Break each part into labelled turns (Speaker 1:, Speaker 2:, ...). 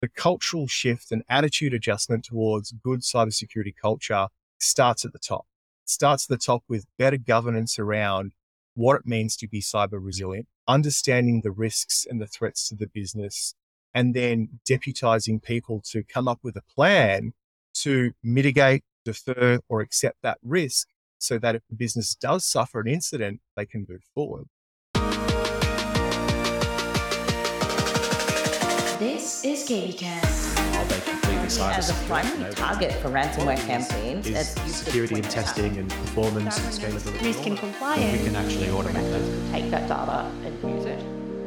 Speaker 1: the cultural shift and attitude adjustment towards good cybersecurity culture starts at the top. It starts at the top with better governance around what it means to be cyber resilient, understanding the risks and the threats to the business, and then deputizing people to come up with a plan to mitigate, defer, or accept that risk so that if the business does suffer an incident, they can move forward.
Speaker 2: This is KBcast.
Speaker 3: As a primary target for ransomware campaigns,
Speaker 4: is security and testing and performance and scalability.
Speaker 2: Risk and compliance.
Speaker 4: We can actually automate that.
Speaker 3: take that data and use it.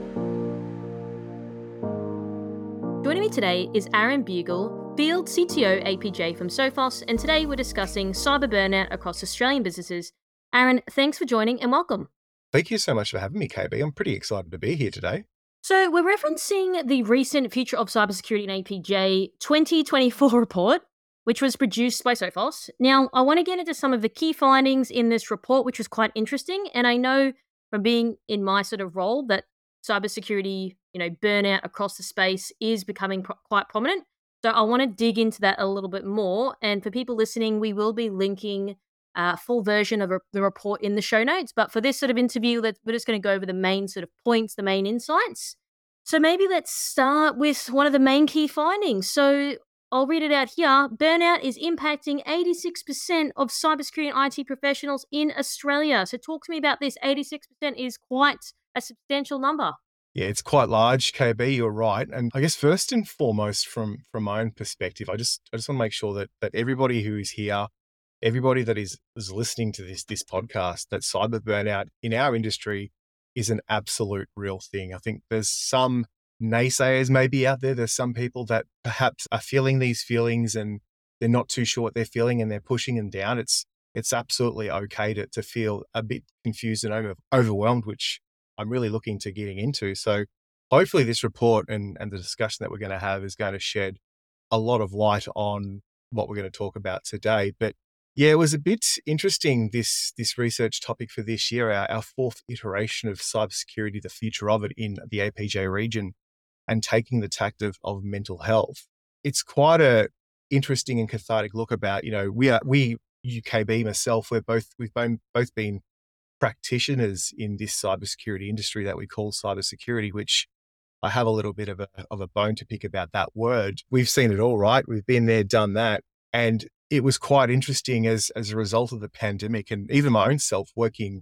Speaker 5: Joining me today is Aaron Bugle, Field CTO APJ from Sophos, and today we're discussing cyber burnout across Australian businesses. Aaron, thanks for joining and welcome.
Speaker 1: Thank you so much for having me, KB. I'm pretty excited to be here today.
Speaker 5: So we're referencing the recent Future of Cybersecurity in APJ 2024 report, which was produced by Sophos. Now, I want to get into some of the key findings in this report, which was quite interesting. And I know from being in my sort of role that cybersecurity, burnout across the space is becoming quite prominent. So I want to dig into that a little bit more. And for people listening, we will be linking a full version of the report in the show notes. But for this sort of interview, we're just going to go over the main sort of points, the main insights. So maybe let's start with one of the main key findings. So I'll read it out here. Burnout is impacting 86% of cybersecurity and IT professionals in Australia. So talk to me about this. 86% is quite a substantial number.
Speaker 1: Yeah, it's quite large, KB, you're right. And I guess first and foremost, from my own perspective, I just want to make sure that everybody who is here, everybody that is listening to this podcast, that cyber burnout in our industry is an absolute real thing. I think there's some naysayers maybe out there. There's some people that perhaps are feeling these feelings and they're not too sure what they're feeling and they're pushing them down. It's absolutely okay to feel a bit confused and overwhelmed, which I'm really looking to getting into. So hopefully this report and the discussion that we're going to have is going to shed a lot of light on what we're going to talk about today. But yeah, it was a bit interesting, this research topic for this year, our fourth iteration of cybersecurity, the future of it in the APJ region, and taking the tact of mental health. It's quite a interesting and cathartic look about, we UKB, myself, we've both been practitioners in this cybersecurity industry that we call cybersecurity, which I have a little bit of a bone to pick about that word. We've seen it all, right? We've been there, done that. And it was quite interesting as a result of the pandemic and even my own self working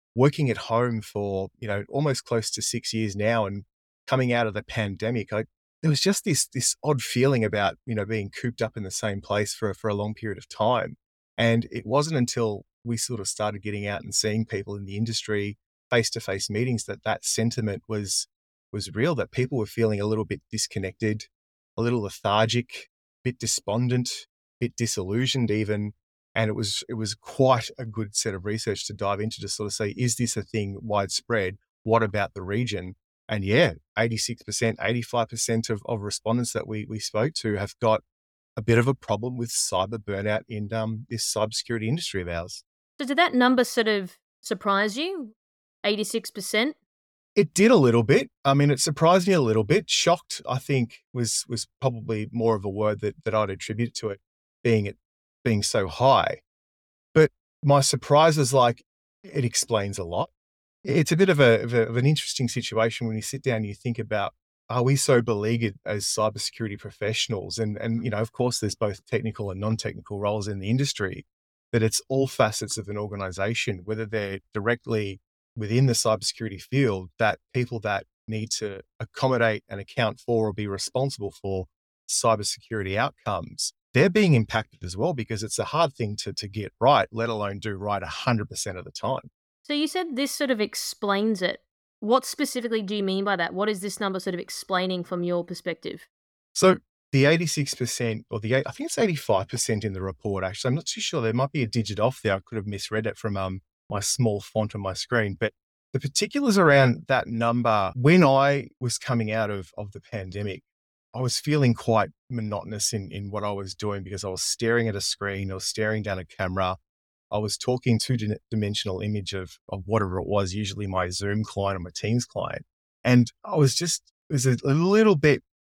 Speaker 1: at home for, almost close to 6 years now and coming out of the pandemic, there was just this odd feeling about, being cooped up in the same place for a long period of time. And it wasn't until we sort of started getting out and seeing people in the industry, face-to-face meetings, that sentiment was real, that people were feeling a little bit disconnected, a little lethargic, a bit despondent, bit disillusioned even. And it was quite a good set of research to dive into to sort of say, is this a thing widespread? What about the region? And yeah, 86%, 85% of respondents that we spoke to have got a bit of a problem with cyber burnout in this cybersecurity industry of ours.
Speaker 5: So did that number sort of surprise you? 86%?
Speaker 1: It did a little bit. I mean, it surprised me a little bit. Shocked, I think, was probably more of a word that I'd attribute to it being so high. But my surprise is it explains a lot. It's a bit of an interesting situation when you sit down and you think about, are we so beleaguered as cybersecurity professionals? And of course, there's both technical and non-technical roles in the industry, that it's all facets of an organization, whether they're directly within the cybersecurity field, that people that need to accommodate and account for or be responsible for cybersecurity outcomes, they're being impacted as well, because it's a hard thing to get right, let alone do right 100% of the time.
Speaker 5: So you said this sort of explains it. What specifically do you mean by that? What is this number sort of explaining from your perspective?
Speaker 1: So the 86%, or I think it's 85% in the report, actually. I'm not too sure. There might be a digit off there. I could have misread it from my small font on my screen. But the particulars around that number, when I was coming out of the pandemic, I was feeling quite monotonous in what I was doing, because I was staring at a screen, I was staring down a camera, I was talking two-dimensional image of whatever it was, usually my Zoom client or my Teams client. And it was a little bit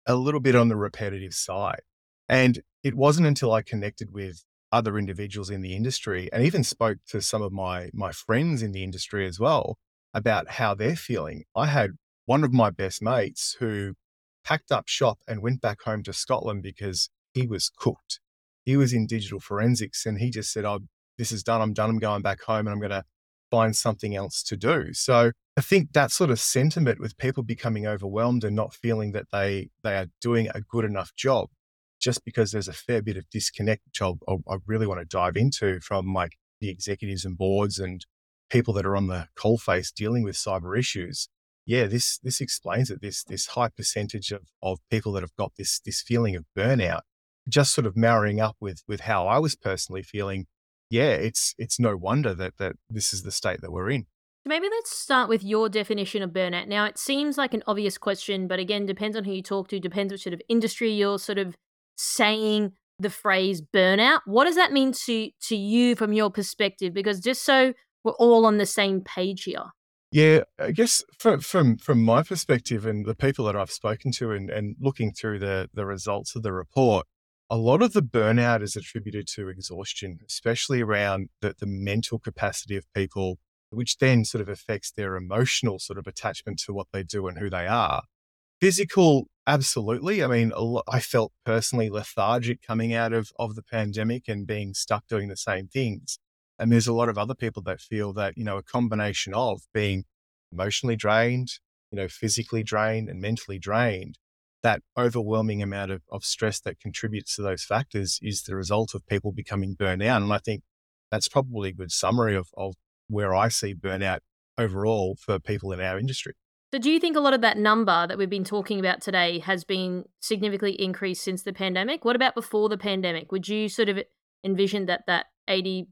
Speaker 1: a little bit on the repetitive side. And it wasn't until I connected with other individuals in the industry and even spoke to some of my friends in the industry as well about how they're feeling. I had one of my best mates who packed up shop and went back home to Scotland because he was cooked. He was in digital forensics and he just said, "Oh, this is done. I'm done. I'm going back home and I'm going to find something else to do." So I think that sort of sentiment with people becoming overwhelmed and not feeling that they are doing a good enough job, just because there's a fair bit of disconnect, which I really want to dive into from like the executives and boards and people that are on the coalface dealing with cyber issues. Yeah, this explains it. This high percentage of people that have got this feeling of burnout, just sort of marrying up with how I was personally feeling. Yeah, it's no wonder that this is the state that we're in.
Speaker 5: Maybe let's start with your definition of burnout. Now, it seems like an obvious question, but again, depends on who you talk to, depends what sort of industry you're sort of saying the phrase burnout. What does that mean to you from your perspective? Because just so we're all on the same page here.
Speaker 1: Yeah, I guess from my perspective and the people that I've spoken to and looking through the results of the report, a lot of the burnout is attributed to exhaustion, especially around the mental capacity of people, which then sort of affects their emotional sort of attachment to what they do and who they are. Physical, absolutely. I mean, I felt personally lethargic coming out of the pandemic and being stuck doing the same things. And there's a lot of other people that feel that, a combination of being emotionally drained, physically drained and mentally drained, that overwhelming amount of stress that contributes to those factors is the result of people becoming burned out. And I think that's probably a good summary of where I see burnout overall for people in our industry.
Speaker 5: So do you think a lot of that number that we've been talking about today has been significantly increased since the pandemic? What about before the pandemic? Would you sort of envision that 86%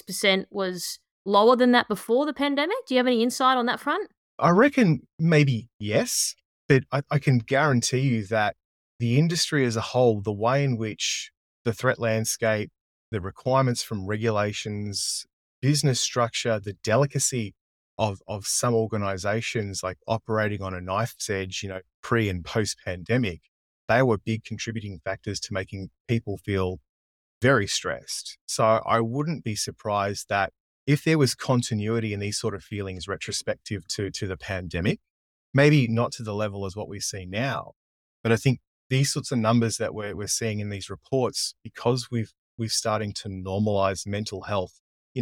Speaker 5: was lower than that before the pandemic? Do you have any insight on that front?
Speaker 1: I reckon maybe yes, but I can guarantee you that the industry as a whole, the way in which the threat landscape, the requirements from regulations, business structure, the delicacy of some organizations like operating on a knife's edge, pre and post pandemic, they were big contributing factors to making people feel very stressed. So I wouldn't be surprised that if there was continuity in these sort of feelings retrospective to the pandemic, maybe not to the level as what we see now, but I think these sorts of numbers that we're seeing in these reports, because we've starting to normalize mental health,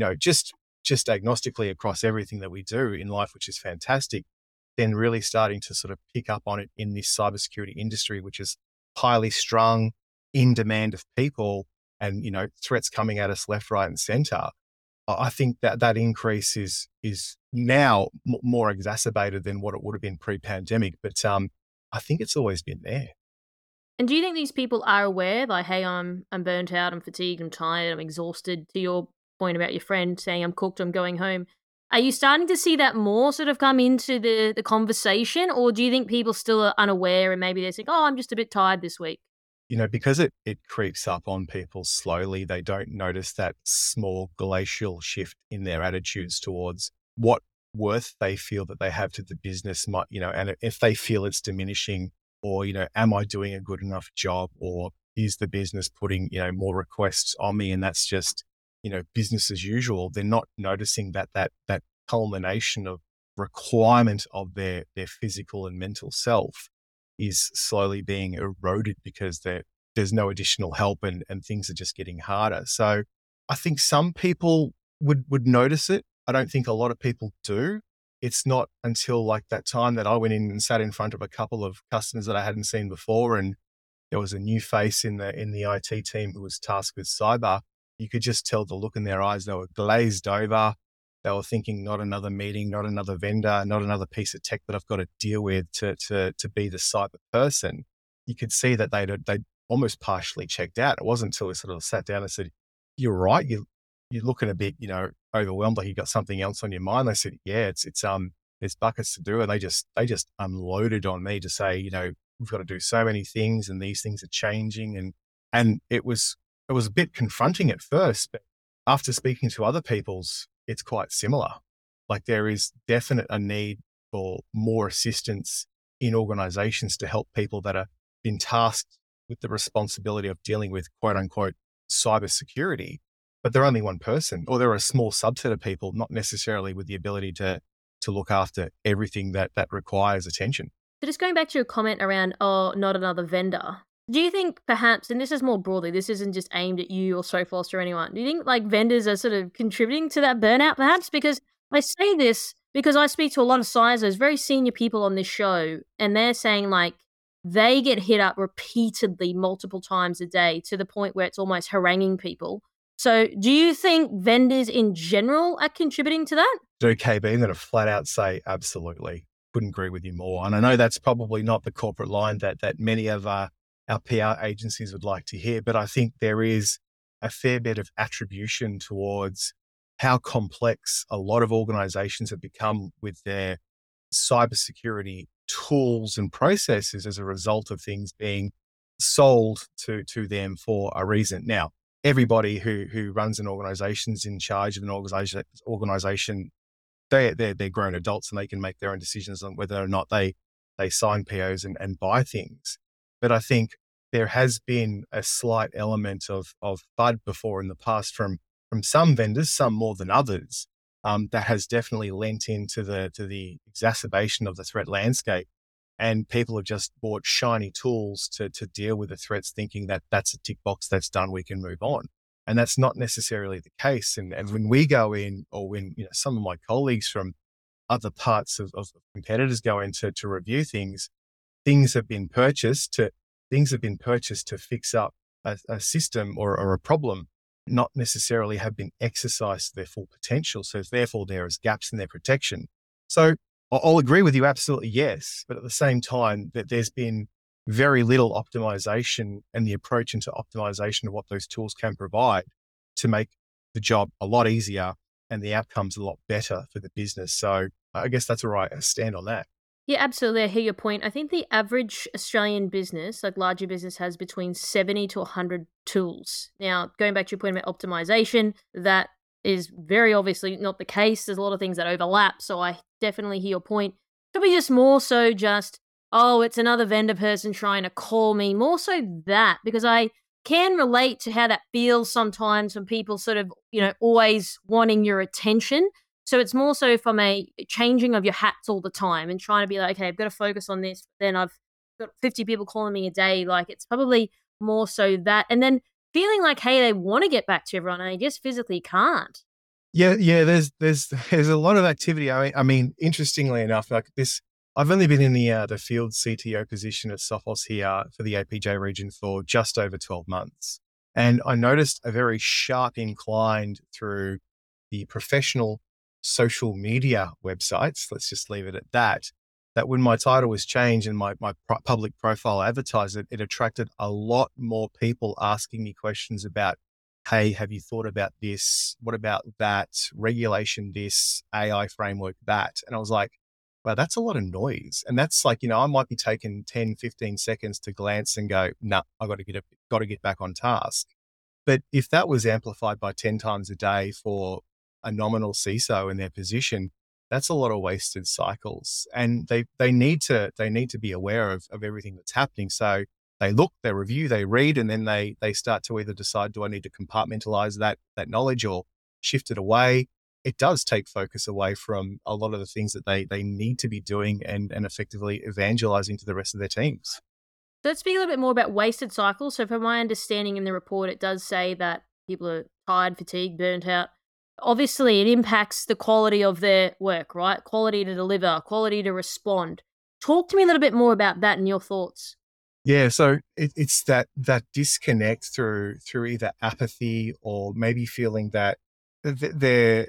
Speaker 1: just agnostically across everything that we do in life, which is fantastic, then really starting to sort of pick up on it in this cybersecurity industry, which is highly strung, in demand of people, and threats coming at us left, right, and center. I think that increase is now more exacerbated than what it would have been pre-pandemic, but I think it's always been there.
Speaker 5: And do you think these people are aware, like, hey, I'm burnt out, I'm fatigued, I'm tired, I'm exhausted, to your point about your friend saying I'm cooked, I'm going home? Are you starting to see that more sort of come into the conversation, or do you think people still are unaware and maybe they're saying, oh, I'm just a bit tired this week?
Speaker 1: Because it creeps up on people slowly, they don't notice that small glacial shift in their attitudes towards what worth they feel that they have to the business, and if they feel it's diminishing, or, am I doing a good enough job, or is the business putting, more requests on me and that's just, business as usual. They're not noticing that culmination of requirement of their physical and mental self is slowly being eroded because there's no additional help and things are just getting harder. So I think some people would notice it. I don't think a lot of people do. It's not until like that time that I went in and sat in front of a couple of customers that I hadn't seen before, and there was a new face in the IT team who was tasked with cyber. You could just tell the look in their eyes. They were glazed over. They were thinking, not another meeting, not another vendor, not another piece of tech that I've got to deal with to be the cyber person. You could see that they'd almost partially checked out. It wasn't until we sort of sat down and said, "You're right. You're looking a bit, overwhelmed, like you got something else on your mind." They said, "Yeah, it's there's buckets to do," and they just unloaded on me to say, we've got to do so many things, and these things are changing, and it was a bit confronting at first, but after speaking to other people's, it's quite similar. Like there is definite a need for more assistance in organizations to help people that are been tasked with the responsibility of dealing with quote unquote cybersecurity, but they're only one person, or they're a small subset of people, not necessarily with the ability to look after everything that requires attention.
Speaker 5: So just going back to your comment around, oh, not another vendor. Do you think perhaps, and this is more broadly, this isn't just aimed at you or Sophos or anyone, do you think like vendors are sort of contributing to that burnout perhaps? Because I say this because I speak to a lot of CISOs, very senior people on this show, and they're saying like they get hit up repeatedly multiple times a day to the point where it's almost haranguing people. So do you think vendors in general are contributing to that?
Speaker 1: So KB, I'm going to flat out say absolutely. Couldn't agree with you more. And I know that's probably not the corporate line that many of our PR agencies would like to hear, but I think there is a fair bit of attribution towards how complex a lot of organizations have become with their cybersecurity tools and processes as a result of things being sold to them for a reason. Now, everybody who runs an organization is in charge of an organization. They're grown adults and they can make their own decisions on whether or not they sign POs and buy things. But I think there has been a slight element of FUD before in the past from some vendors, some more than others, that has definitely lent into the exacerbation of the threat landscape. And people have just bought shiny tools to deal with the threats, thinking that that's a tick box, that's done, we can move on. And that's not necessarily the case. And when we go in, or when some of my colleagues from other parts of competitors go in to review things, things have been purchased to fix up a system or a problem, not necessarily have been exercised to their full potential. So therefore there is gaps in their protection. So I'll agree with you, absolutely yes. But at the same time, that there's been very little optimization and the approach into optimization of what those tools can provide to make the job a lot easier and the outcomes a lot better for the business. So I guess that's where I stand on that.
Speaker 5: Yeah, absolutely. I hear your point. I think the average Australian business, like larger business, has between 70 to 100 tools. Now, going back to your point about optimization, that is very obviously not the case. There's a lot of things that overlap. So I definitely hear your point. Could be just more so just, oh, it's another vendor person trying to call me. More so that, because I can relate to how that feels sometimes when people sort of, always wanting your attention. So it's more so from a changing of your hats all the time and trying to be like, okay, I've got to focus on this. Then I've got 50 people calling me a day. Like it's probably more so that. And then feeling like, hey, they want to get back to everyone and they just physically can't.
Speaker 1: Yeah. There's a lot of activity. I mean, interestingly enough, like this, I've only been in the field CTO position at Sophos here for the APJ region for just over 12 months. And I noticed a very sharp incline through the professional social media websites, let's just leave it at that when my title was changed and my public profile advertised it attracted a lot more people asking me questions about, hey, have you thought about this? What about that? Regulation this, AI framework that. And I was like, wow, that's a lot of noise. And that's like, I might be taking 10, 15 seconds to glance and go, nah, I've got to get back on task. But if that was amplified by 10 times a day for a nominal CISO in their position, that's a lot of wasted cycles. And they need to be aware of everything that's happening. So they look, they review, they read, and then they start to either decide, do I need to compartmentalize that knowledge or shift it away? It does take focus away from a lot of the things that they need to be doing and effectively evangelizing to the rest of their teams.
Speaker 5: So let's speak a little bit more about wasted cycles. So from my understanding in the report, it does say that people are tired, fatigued, burnt out. Obviously, it impacts the quality of their work, right? Quality to deliver, quality to respond. Talk to me a little bit more about that and your thoughts.
Speaker 1: Yeah, so it's that disconnect through either apathy or maybe feeling that their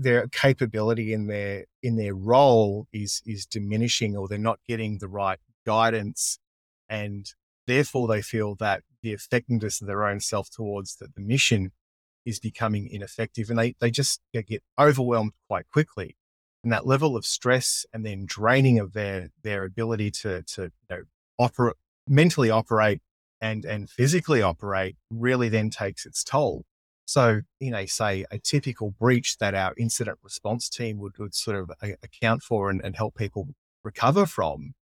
Speaker 1: capability in their role is diminishing, or they're not getting the right guidance, and therefore they feel that the effectiveness of their own self towards the mission is becoming ineffective, and they just get overwhelmed quite quickly. And that level of stress and then draining of their ability to mentally operate and physically operate really then takes its toll. So, say a typical breach that our incident response team would sort of account for and help people recover from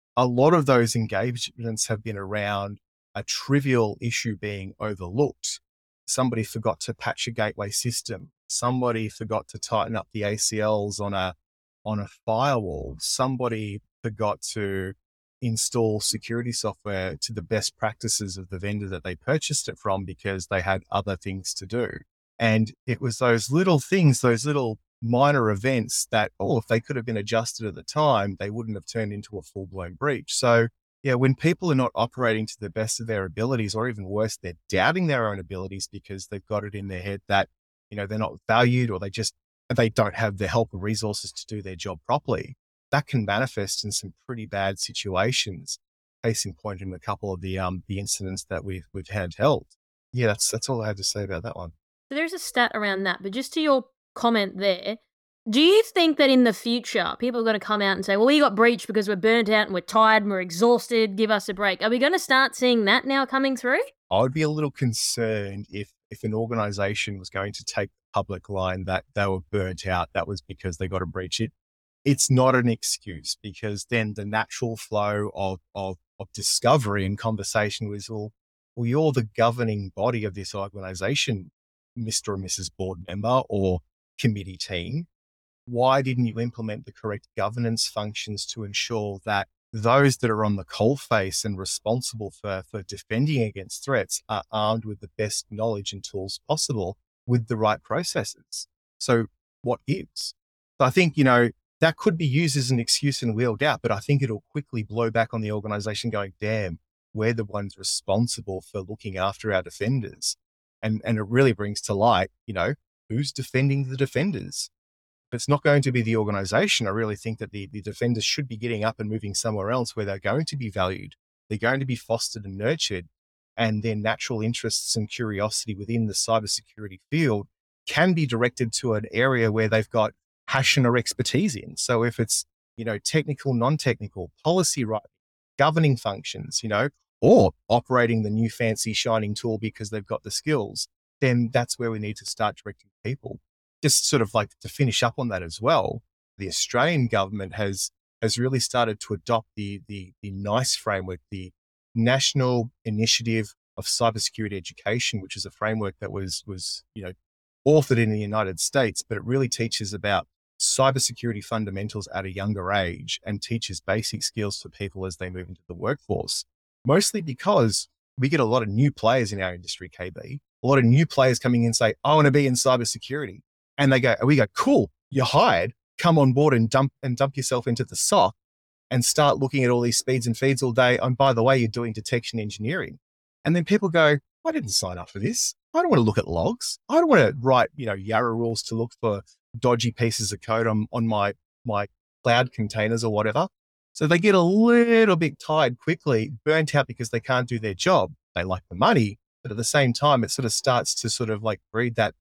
Speaker 1: a lot of those engagements have been around a trivial issue being overlooked. Somebody forgot to patch a gateway system. Somebody forgot to tighten up the ACLs on a firewall. Somebody forgot to install security software to the best practices of the vendor that they purchased it from because they had other things to do. And it was those little things, those little minor events that, if they could have been adjusted at the time, they wouldn't have turned into a full-blown breach. So yeah, when people are not operating to the best of their abilities, or even worse, they're doubting their own abilities because they've got it in their head that, they're not valued, or they don't have the help or resources to do their job properly, that can manifest in some pretty bad situations. Case in point in a couple of the incidents that we've had held. Yeah, that's all I had to say about that one.
Speaker 5: So there's a stat around that, but just to your comment there, do you think that in the future people are going to come out and say, well, we got breached because we're burnt out and we're tired and we're exhausted, give us a break? Are we going to start seeing that now coming through?
Speaker 1: I would be a little concerned if an organization was going to take the public line that they were burnt out, that was because they got a breach. It's not an excuse, because then the natural flow of discovery and conversation was, well, you're the governing body of this organization, Mr. or Mrs. Board member or committee team. Why didn't you implement the correct governance functions to ensure that those that are on the coalface and responsible for defending against threats are armed with the best knowledge and tools possible with the right processes? So what gives? So I think, that could be used as an excuse and wheeled out, but I think it'll quickly blow back on the organization going, damn, we're the ones responsible for looking after our defenders. And it really brings to light, who's defending the defenders. If it's not going to be the organization, I really think that the defenders should be getting up and moving somewhere else where they're going to be valued. They're going to be fostered and nurtured, and their natural interests and curiosity within the cybersecurity field can be directed to an area where they've got passion or expertise in. So if it's, technical, non-technical, policy writing, governing functions, or operating the new fancy shining tool because they've got the skills, then that's where we need to start directing people. Just sort of like to finish up on that as well, the Australian government has really started to adopt the NICE framework, the National Initiative of Cybersecurity Education, which is a framework that was authored in the United States, but it really teaches about cybersecurity fundamentals at a younger age and teaches basic skills for people as they move into the workforce. Mostly because we get a lot of new players in our industry, KB, a lot of new players coming in and say, I want to be in cybersecurity. And we go, cool, you're hired, come on board and dump yourself into the SOC and start looking at all these speeds and feeds all day. And by the way, you're doing detection engineering. And then people go, I didn't sign up for this. I don't want to look at logs. I don't want to write, Yarra rules to look for dodgy pieces of code on my cloud containers or whatever. So they get a little bit tired quickly, burnt out because they can't do their job. They like the money, but at the same time, it sort of starts to sort of like breed that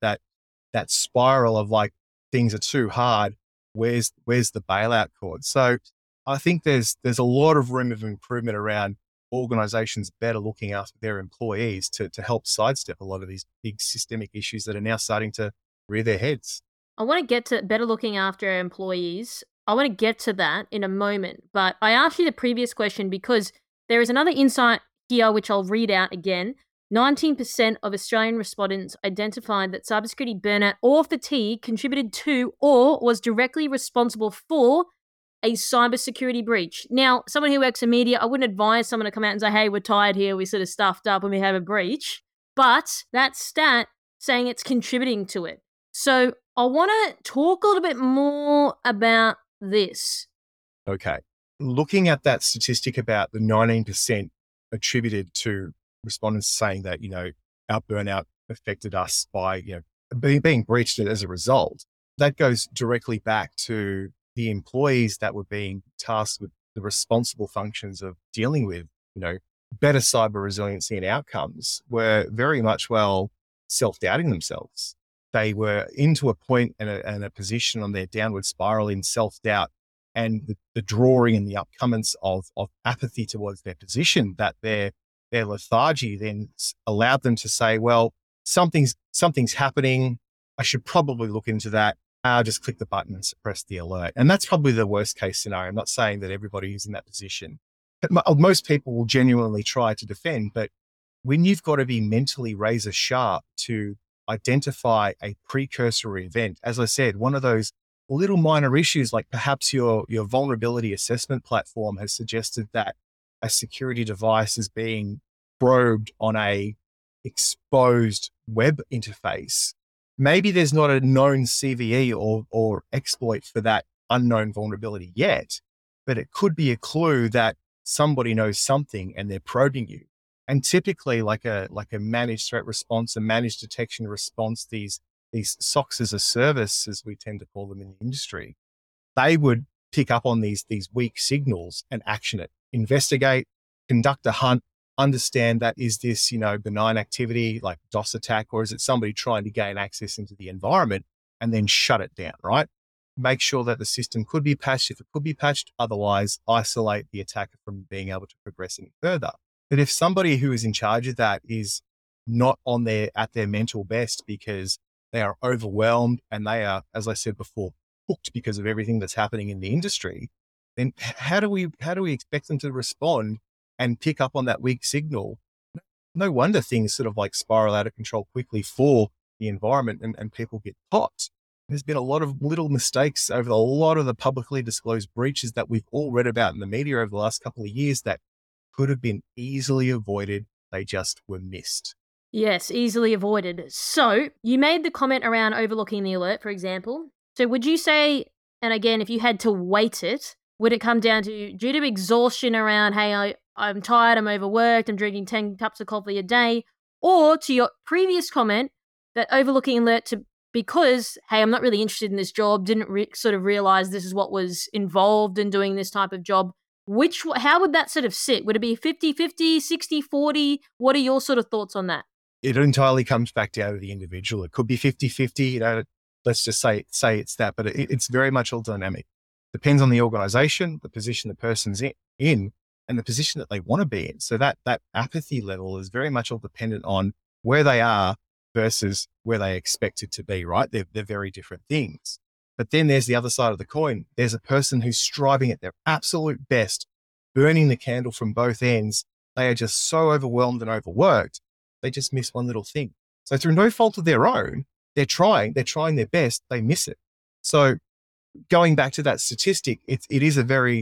Speaker 1: spiral of like, things are too hard. Where's the bailout cord? So I think there's a lot of room of improvement around organizations better looking after their employees to help sidestep a lot of these big systemic issues that are now starting to rear their heads.
Speaker 5: I want to get to better looking after our employees. I want to get to that in a moment, but I asked you the previous question because there is another insight here, which I'll read out again. 19% of Australian respondents identified that cybersecurity burnout or fatigue contributed to or was directly responsible for a cybersecurity breach. Now, someone who works in media, I wouldn't advise someone to come out and say, hey, we're tired here, we sort of stuffed up and we have a breach. But that stat saying it's contributing to it. So I want to talk a little bit more about this.
Speaker 1: Okay. Looking at that statistic about the 19% attributed to respondents saying that, our burnout affected us by, being breached as a result, that goes directly back to the employees that were being tasked with the responsible functions of dealing with, better cyber resiliency and outcomes were very much, self-doubting themselves. They were into a point and a position on their downward spiral in self-doubt and the drawing and the upcomings of apathy towards their position, that their lethargy then allowed them to say, well, something's happening. I should probably look into that. I'll just click the button and suppress the alert. And that's probably the worst case scenario. I'm not saying that everybody is in that position, most people will genuinely try to defend, but when you've got to be mentally razor sharp to identify a precursory event, as I said, one of those little minor issues, like perhaps your vulnerability assessment platform has suggested that a security device is being probed on a exposed web interface. Maybe there's not a known CVE or exploit for that unknown vulnerability yet, but it could be a clue that somebody knows something and they're probing you. And typically, like a managed threat response, a managed detection response, these SOCs as a service, as we tend to call them in the industry, they would pick up on these weak signals and action it, investigate, conduct a hunt, understand that is this, benign activity like DOS attack, or is it somebody trying to gain access into the environment, and then shut it down, right? Make sure that the system could be patched if it could be patched, otherwise isolate the attacker from being able to progress any further. But if somebody who is in charge of that is not at their mental best because they are overwhelmed and they are, as I said before, hooked because of everything that's happening in the industry, then how do we expect them to respond and pick up on that weak signal? No wonder things sort of like spiral out of control quickly for the environment and people get caught. There's been a lot of little mistakes over a lot of the publicly disclosed breaches that we've all read about in the media over the last couple of years that could have been easily avoided. They just were missed.
Speaker 5: Yes, easily avoided. So you made the comment around overlooking the alert, for example. So would you say, and again, if you had to weight it, would it come down to due to exhaustion around, hey, I'm tired, I'm overworked, I'm drinking 10 cups of coffee a day, or to your previous comment that overlooking alert because, hey, I'm not really interested in this job, didn't sort of realize this is what was involved in doing this type of job. How would that sort of sit? Would it be 50-50, 60-40? What are your sort of thoughts on that?
Speaker 1: It entirely comes back down to the individual. It could be 50-50, let's just say it's that, but it's very much all dynamic. Depends on the organization, the position the person's in, and the position that they want to be in. So that apathy level is very much all dependent on where they are versus where they expect it to be, right? They're very different things. But then there's the other side of the coin. There's a person who's striving at their absolute best, burning the candle from both ends. They are just so overwhelmed and overworked. They just miss one little thing. So through no fault of their own, they're trying their best, they miss it. So going back to that statistic, it's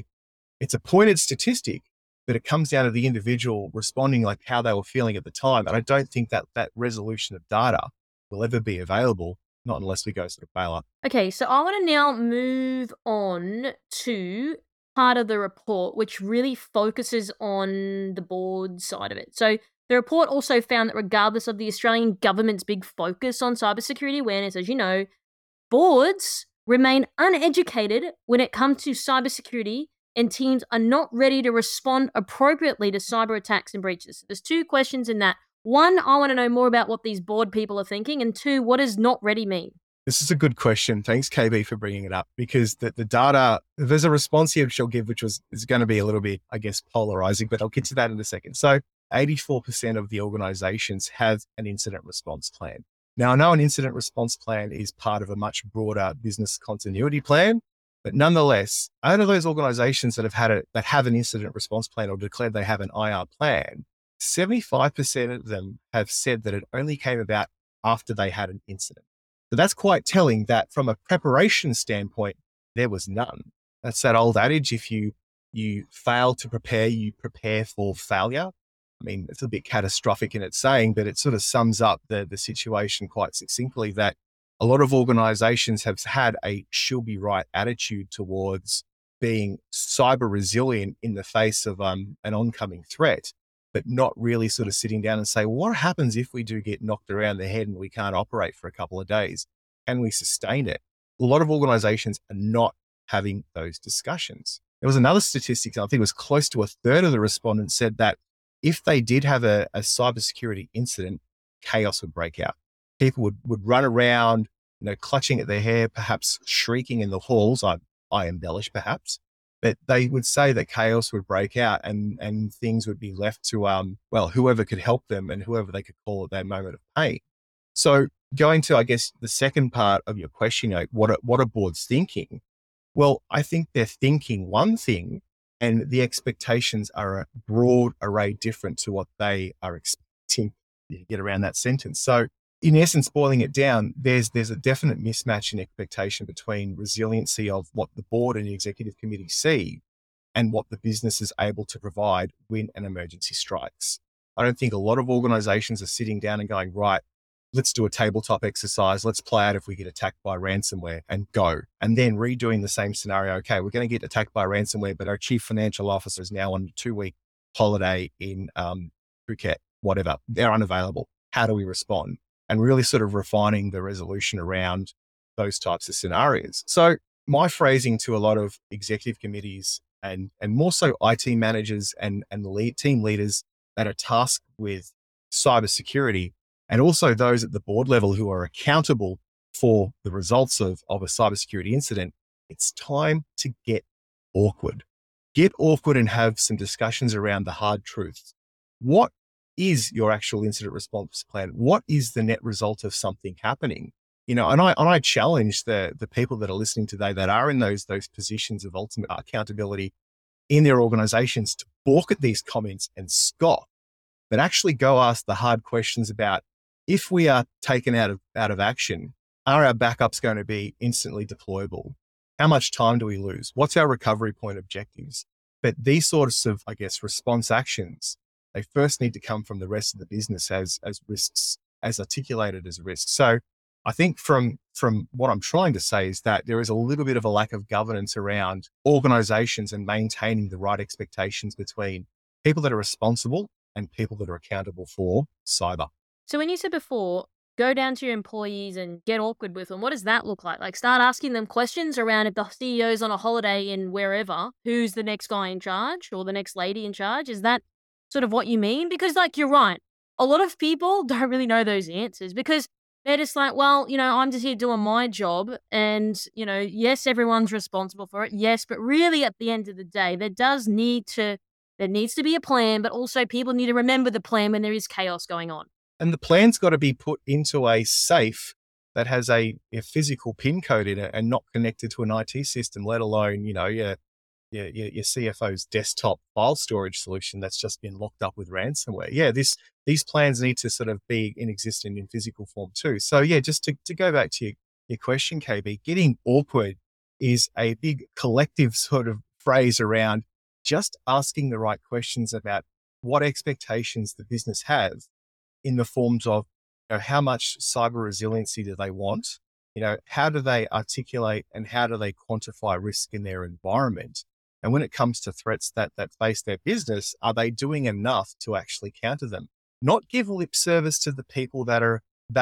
Speaker 1: a pointed statistic, but it comes down to the individual responding like how they were feeling at the time. And I don't think that resolution of data will ever be available, not unless we go sort of bail up.
Speaker 5: Okay, so I want to now move on to part of the report, which really focuses on the board side of it. So the report also found that regardless of the Australian government's big focus on cybersecurity awareness, as you know, boards remain uneducated when it comes to cybersecurity, and teams are not ready to respond appropriately to cyber attacks and breaches. There's two questions in that. One, I want to know more about what these board people are thinking, and two, what does not ready mean?
Speaker 1: This is a good question. Thanks, KB, for bringing it up, because the data, there's a response here which I'll give, is going to be a little bit, I guess, polarizing, but I'll get to that in a second. So 84% of the organizations have an incident response plan. Now, I know an incident response plan is part of a much broader business continuity plan, but nonetheless, out of those organizations that have an incident response plan or declared they have an IR plan, 75% of them have said that it only came about after they had an incident. So that's quite telling that from a preparation standpoint, there was none. That's that old adage, if you fail to prepare, you prepare for failure. I mean, it's a bit catastrophic in its saying, but it sort of sums up the situation quite succinctly, that a lot of organizations have had a she'll be right attitude towards being cyber resilient in the face of an oncoming threat, but not really sort of sitting down and say, well, what happens if we do get knocked around the head and we can't operate for a couple of days? Can we sustain it? A lot of organizations are not having those discussions. There was another statistic, I think it was close to a third of the respondents said that if they did have a cybersecurity incident, chaos would break out. People would run around, clutching at their hair, perhaps shrieking in the halls. I embellish perhaps, but they would say that chaos would break out and things would be left to, whoever could help them and whoever they could call at that moment of pain. So going to, I guess, the second part of your question, what are boards thinking? Well, I think they're thinking one thing, and the expectations are a broad array different to what they are expecting. You get around that sentence. So in essence, boiling it down, there's a definite mismatch in expectation between resiliency of what the board and the executive committee see and what the business is able to provide when an emergency strikes. I don't think a lot of organizations are sitting down and going, right, let's do a tabletop exercise. Let's play out if we get attacked by ransomware and go. And then redoing the same scenario. Okay, we're going to get attacked by ransomware, but our chief financial officer is now on a 2-week holiday in Phuket, whatever. They're unavailable. How do we respond? And really sort of refining the resolution around those types of scenarios. So my phrasing to a lot of executive committees and more so IT managers and team leaders that are tasked with cybersecurity, and also those at the board level who are accountable for the results of a cybersecurity incident, it's time to get awkward. Get awkward and have some discussions around the hard truths. What is your actual incident response plan? What is the net result of something happening? And I challenge the people that are listening today that are in those positions of ultimate accountability in their organizations to balk at these comments and scoff, but actually go ask the hard questions about, if we are taken out of action, are our backups going to be instantly deployable? How much time do we lose? What's our recovery point objectives? But these sorts of, response actions, they first need to come from the rest of the business as risks, as articulated as risks. So I think from what I'm trying to say is that there is a little bit of a lack of governance around organizations and maintaining the right expectations between people that are responsible and people that are accountable for cyber.
Speaker 5: So when you said before, go down to your employees and get awkward with them, what does that look like? Like, start asking them questions around, if the CEO's on a holiday in wherever, who's the next guy in charge or the next lady in charge? Is that sort of what you mean? Because you're right. A lot of people don't really know those answers because they're just like, well, I'm just here doing my job. And, yes, everyone's responsible for it. Yes. But really at the end of the day, there needs to be a plan, but also people need to remember the plan when there is chaos going on.
Speaker 1: And the plan's got to be put into a safe that has a physical PIN code in it and not connected to an IT system, let alone, your CFO's desktop file storage solution that's just been locked up with ransomware. Yeah, these plans need to sort of be in existence in physical form too. So yeah, just to go back to your question, KB, getting awkward is a big collective sort of phrase around just asking the right questions about what expectations the business has in the forms of, how much cyber resiliency do they want? How do they articulate and how do they quantify risk in their environment? And when it comes to threats that face their business, are they doing enough to actually counter them? Not give lip service to the people that are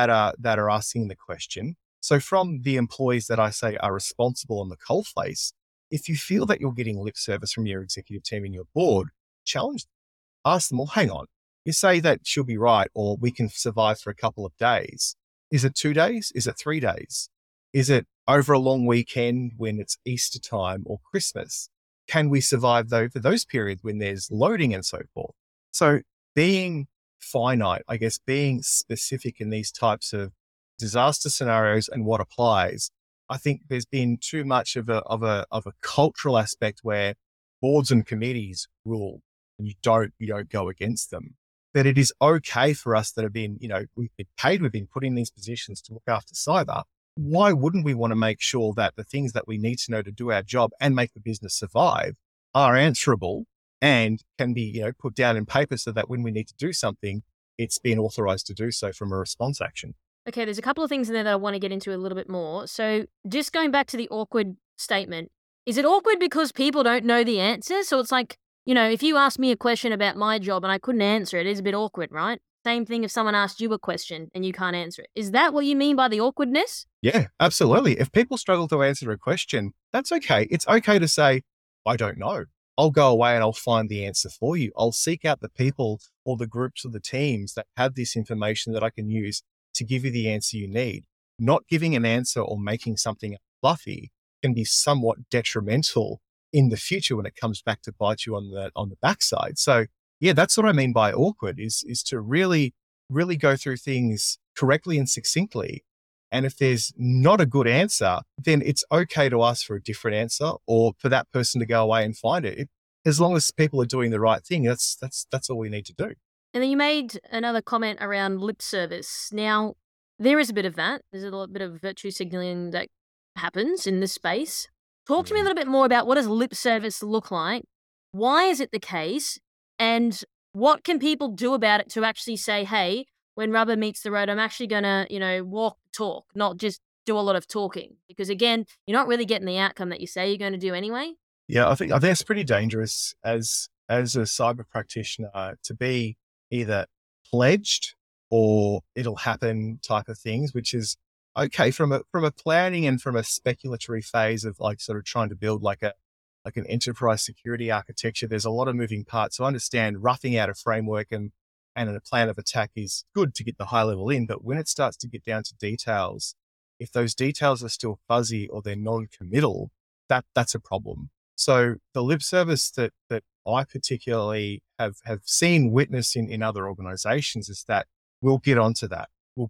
Speaker 1: asking the question. So from the employees that I say are responsible on the coalface, if you feel that you're getting lip service from your executive team and your board, challenge them. Ask them, well, hang on. You say that she'll be right, or we can survive for a couple of days. Is it 2 days? Is it 3 days? Is it over a long weekend when it's Easter time or Christmas? Can we survive though for those periods when there's loading and so forth? So being finite, being specific in these types of disaster scenarios and what applies, I think there's been too much of a cultural aspect where boards and committees rule and you don't go against them. That it is okay for us that have been, we've been paid, we've been put in these positions to look after cyber. Why wouldn't we want to make sure that the things that we need to know to do our job and make the business survive are answerable and can be, put down in paper so that when we need to do something, it's been authorized to do so from a response action.
Speaker 5: Okay, there's a couple of things in there that I want to get into a little bit more. So just going back to the awkward statement, is it awkward because people don't know the answer? So it's like, if you ask me a question about my job and I couldn't answer it, it's a bit awkward, right? Same thing if someone asked you a question and you can't answer it. Is that what you mean by the awkwardness?
Speaker 1: Yeah, absolutely. If people struggle to answer a question, that's okay. It's okay to say, I don't know. I'll go away and I'll find the answer for you. I'll seek out the people or the groups or the teams that have this information that I can use to give you the answer you need. Not giving an answer or making something fluffy can be somewhat detrimental in the future when it comes back to bite you on the backside. So yeah, that's what I mean by awkward is to really, really go through things correctly and succinctly. And if there's not a good answer, then it's okay to ask for a different answer or for that person to go away and find it. as long as people are doing the right thing, that's all we need to do.
Speaker 5: And then you made another comment around lip service. Now, there is a bit of that. There's a little bit of virtue signaling that happens in this space. Talk to me a little bit more about what does lip service look like? Why is it the case? And what can people do about it to actually say, hey, when rubber meets the road, I'm actually going to, walk the talk, not just do a lot of talking? Because again, you're not really getting the outcome that you say you're going to do anyway.
Speaker 1: Yeah, I think it's pretty dangerous as a cyber practitioner to be either pledged or it'll happen type of things, which is okay from a planning and from a speculatory phase of like sort of trying to build like an enterprise security architecture. There's a lot of moving parts. So I understand roughing out a framework and a plan of attack is good to get the high level in, but when it starts to get down to details, if those details are still fuzzy or they're non-committal, that's a problem. So the lip service that I particularly have seen witness in other organizations is that we'll get onto that.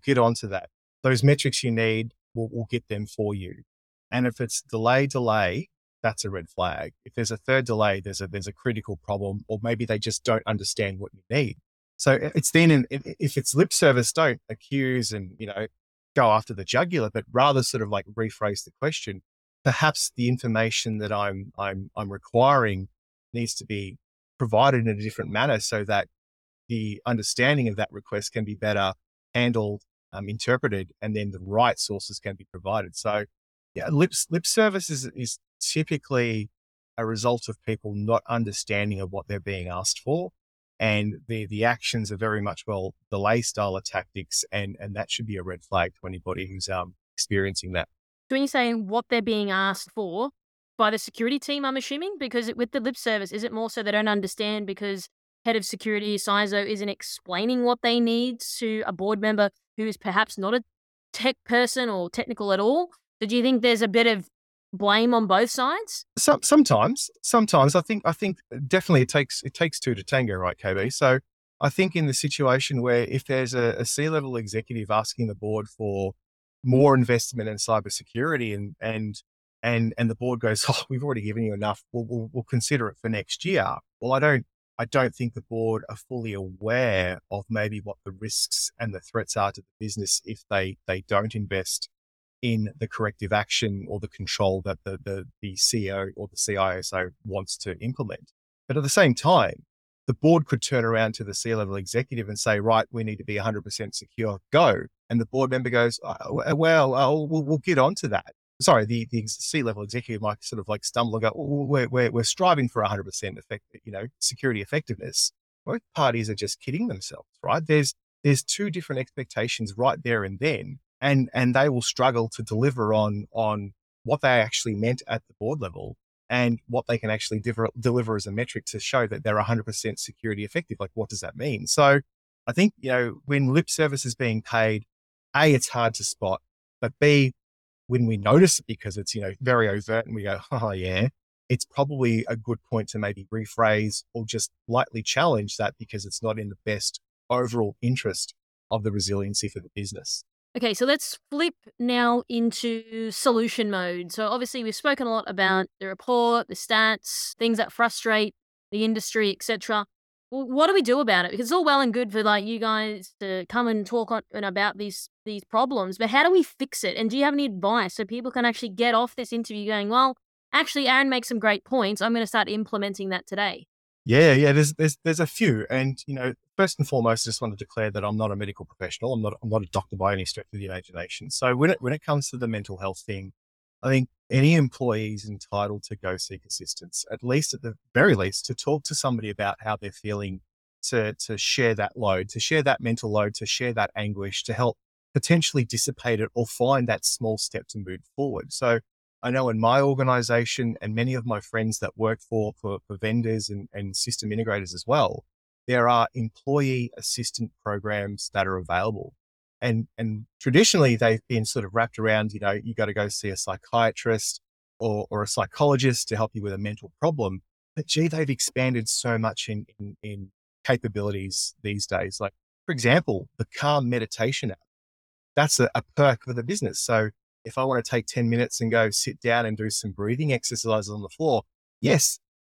Speaker 1: Those metrics you need, we'll get them for you. And if it's delay, that's a red flag. If there's a third delay, there's a critical problem, or maybe they just don't understand what you need. So it's then, if it's lip service, don't accuse and, go after the jugular, but rather sort of like rephrase the question. Perhaps the information that I'm requiring needs to be provided in a different manner so that the understanding of that request can be better handled, interpreted, and then the right sources can be provided. So yeah, lip service is typically a result of people not understanding of what they're being asked for. And the actions are very much, delay style of tactics. And that should be a red flag to anybody who's experiencing that.
Speaker 5: So when you're saying what they're being asked for by the security team, I'm assuming, because with the lip service, is it more so they don't understand because head of security, CISO, isn't explaining what they need to a board member who is perhaps not a tech person or technical at all? So do you think there's a bit of blame on both sides?
Speaker 1: Sometimes I think definitely it takes two to tango, right, KB? So I think in the situation where if there's a C-level executive asking the board for more investment in cybersecurity and the board goes, oh, we've already given you enough, we'll consider it for next year. Well, I don't think the board are fully aware of maybe what the risks and the threats are to the business if they don't invest in the corrective action or the control that the CEO or the CISO wants to implement. But at the same time, the board could turn around to the C-level executive and say, right, we need to be 100% secure, go. And the board member goes, we'll get onto that. Sorry, the C-level executive might sort of like stumble and go, we're striving for 100% security effectiveness. Both parties are just kidding themselves, right? There's two different expectations right there and then, and they will struggle to deliver on what they actually meant at the board level and what they can actually deliver as a metric to show that they're 100% security effective. Like, what does that mean? So I think, when lip service is being paid, A, it's hard to spot, but B, when we notice it because it's, very overt and we go, oh yeah, it's probably a good point to maybe rephrase or just lightly challenge that because it's not in the best overall interest of the resiliency for the business.
Speaker 5: Okay, so let's flip now into solution mode. So obviously we've spoken a lot about the report, the stats, things that frustrate the industry, etc. Well, what do we do about it? Because it's all well and good for like you guys to come and talk about these problems, but how do we fix it? And do you have any advice so people can actually get off this interview going, well, actually, Aaron makes some great points. I'm going to start implementing that today.
Speaker 1: Yeah. There's a few, and first and foremost, I just want to declare that I'm not a medical professional. I'm not a doctor by any stretch of the imagination. So when it comes to the mental health thing, I think any employee is entitled to go seek assistance, at the very least, to talk to somebody about how they're feeling, to share that load, to share that mental load, to share that anguish, to help potentially dissipate it or find that small step to move forward. So I know in my organization and many of my friends that work for vendors and system integrators as well, there are employee assistant programs that are available. And traditionally they've been sort of wrapped around, you got to go see a psychiatrist or a psychologist to help you with a mental problem. But gee, they've expanded so much in capabilities these days. Like, for example, the Calm meditation app, that's a perk for the business. So if I want to take 10 minutes and go sit down and do some breathing exercises on the floor, yes,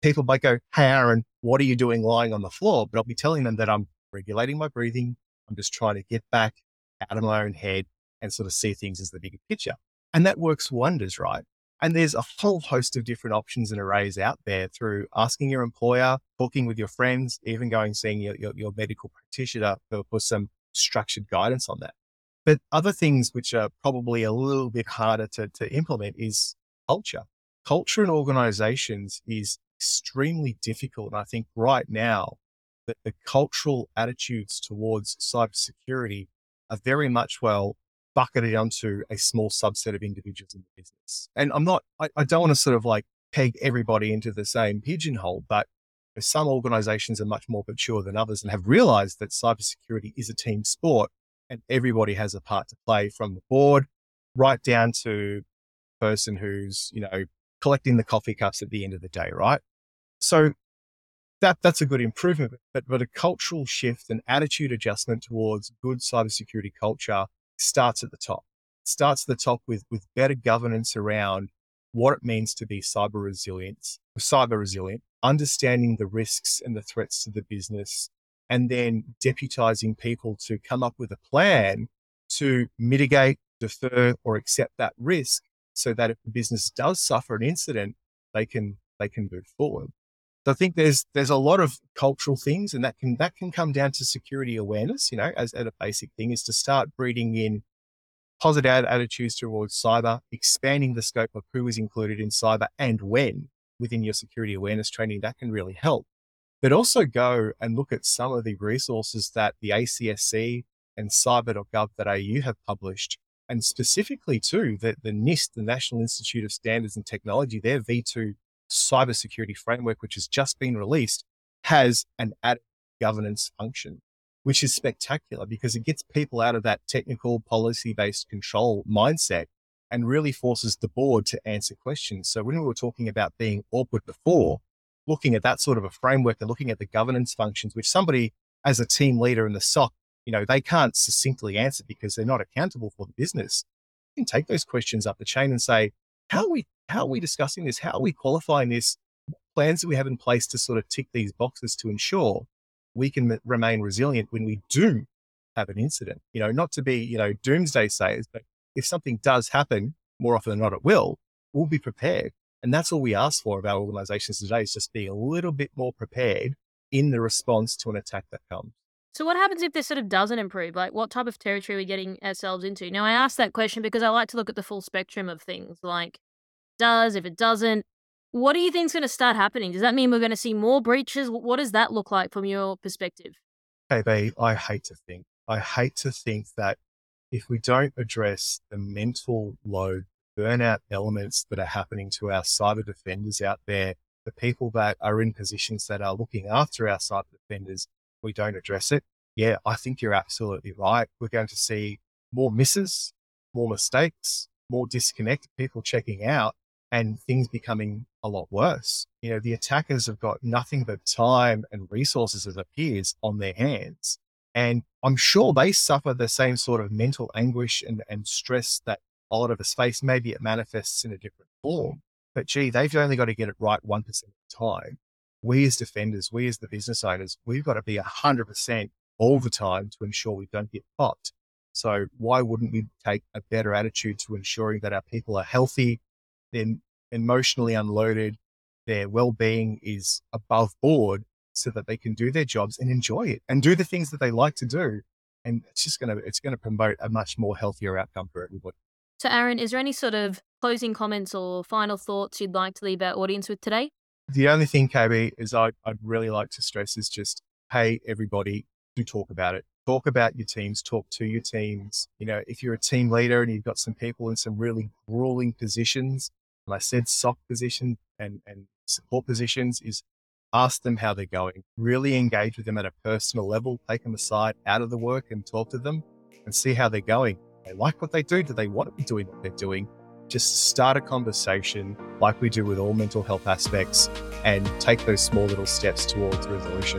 Speaker 1: people might go, hey, Aaron, what are you doing lying on the floor? But I'll be telling them that I'm regulating my breathing. I'm just trying to get back out of my own head and sort of see things as the bigger picture. And that works wonders, right? And there's a whole host of different options and arrays out there through asking your employer, talking with your friends, even going seeing your medical practitioner for some structured guidance on that. But other things which are probably a little bit harder to implement is culture. Culture in organizations is extremely difficult. And I think right now that the cultural attitudes towards cybersecurity are very much, bucketed onto a small subset of individuals in the business. And I don't want to sort of like peg everybody into the same pigeonhole, but some organizations are much more mature than others and have realized that cybersecurity is a team sport and everybody has a part to play, from the board right down to the person who's, collecting the coffee cups at the end of the day, right? So that's a good improvement, but a cultural shift and attitude adjustment towards good cybersecurity culture starts at the top. It starts at the top with better governance around what it means to be cyber resilient, understanding the risks and the threats to the business, and then deputizing people to come up with a plan to mitigate, defer, or accept that risk so that if the business does suffer an incident, they can move forward. So I think there's a lot of cultural things, and that can come down to security awareness, as a basic thing, is to start breeding in positive attitudes towards cyber, expanding the scope of who is included in cyber and when within your security awareness training. That can really help. But also go and look at some of the resources that the ACSC and cyber.gov.au have published, and specifically too, the NIST, the National Institute of Standards and Technology, their V2 cybersecurity framework, which has just been released, has an added governance function, which is spectacular because it gets people out of that technical policy-based control mindset and really forces the board to answer questions. So when we were talking about being awkward before, looking at that sort of a framework and looking at the governance functions, which somebody as a team leader in the SOC, they can't succinctly answer because they're not accountable for the business. You can take those questions up the chain and say, how are we discussing this? How are we qualifying this? What plans do we have in place to sort of tick these boxes to ensure we can remain resilient when we do have an incident? Not to be, doomsday sayers, but if something does happen, more often than not it will, we'll be prepared. And that's all we ask for of our organizations today, is just be a little bit more prepared in the response to an attack that comes.
Speaker 5: So what happens if this sort of doesn't improve? Like, what type of territory are we getting ourselves into? Now, I ask that question because I like to look at the full spectrum of things, like if it doesn't, what do you think is going to start happening? Does that mean we're going to see more breaches? What does that look like from your perspective?
Speaker 1: KB, I hate to think that if we don't address the mental load, burnout elements that are happening to our cyber defenders out there, the people that are in positions that are looking after our cyber defenders, we don't address it. Yeah, I think you're absolutely right. We're going to see more misses, more mistakes, more disconnect, people checking out, and things becoming a lot worse. The attackers have got nothing but time and resources, as it appears, on their hands. And I'm sure they suffer the same sort of mental anguish and stress that a lot of us face. Maybe it manifests in a different form, but they've only got to get it right 1% of the time. We as defenders, we as the business owners, we've got to be 100% all the time to ensure we don't get popped. So why wouldn't we take a better attitude to ensuring that our people are healthy, they're emotionally unloaded, their well-being is above board, so that they can do their jobs and enjoy it and do the things that they like to do. And it's going to promote a much more healthier outcome for everybody.
Speaker 5: So Aaron, is there any sort of closing comments or final thoughts you'd like to leave our audience with today?
Speaker 1: The only thing, KB, is I'd really like to stress is just, hey, everybody, do talk about it. Talk about your teams, talk to your teams. If you're a team leader and you've got some people in some really grueling positions, and I said SOC position and support positions, is ask them how they're going. Really engage with them at a personal level. Take them aside out of the work and talk to them and see how they're going. Do they like what they do? Do they want to be doing what they're doing? Just start a conversation like we do with all mental health aspects and take those small little steps towards resolution.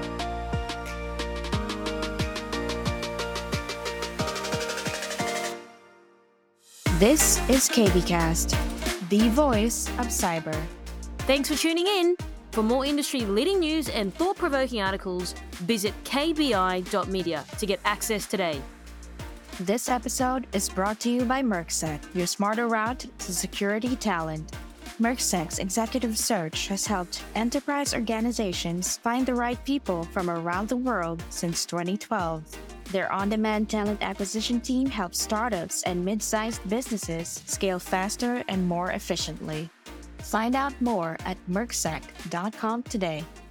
Speaker 2: This is KBcast, the voice of cyber.
Speaker 5: Thanks for tuning in. For more industry-leading news and thought-provoking articles, visit kbi.media to get access today.
Speaker 2: This episode is brought to you by Mercsec, your smarter route to security talent. Mercsec's executive search has helped enterprise organizations find the right people from around the world since 2012. Their on-demand talent acquisition team helps startups and mid-sized businesses scale faster and more efficiently. Find out more at mercsec.com today.